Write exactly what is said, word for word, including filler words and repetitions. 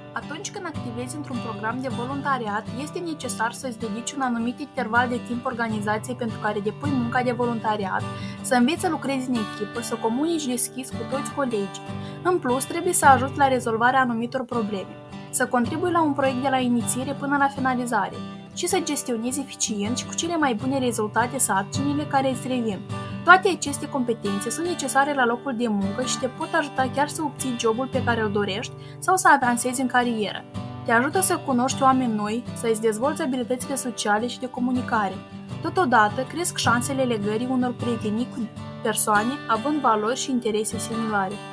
Atunci când activezi într-un program de voluntariat, este necesar să-ți dedici un anumit interval de timp organizației pentru care depui munca de voluntariat, să înveți să lucrezi în echipă, să comunici deschis cu toți colegii. În plus, trebuie să ajuți la rezolvarea anumitor probleme, să contribui la un proiect de la inițiere până la finalizare și să gestionezi eficient și cu cele mai bune rezultate sarcinile care îți revin. Toate aceste competențe sunt necesare la locul de muncă și te pot ajuta chiar să obții jobul pe care îl dorești sau să avansezi în carieră. Te ajută să cunoști oameni noi, să îți dezvolți abilitățile sociale și de comunicare. Totodată, cresc șansele legării unor prietenii cu persoane având valori și interese similare.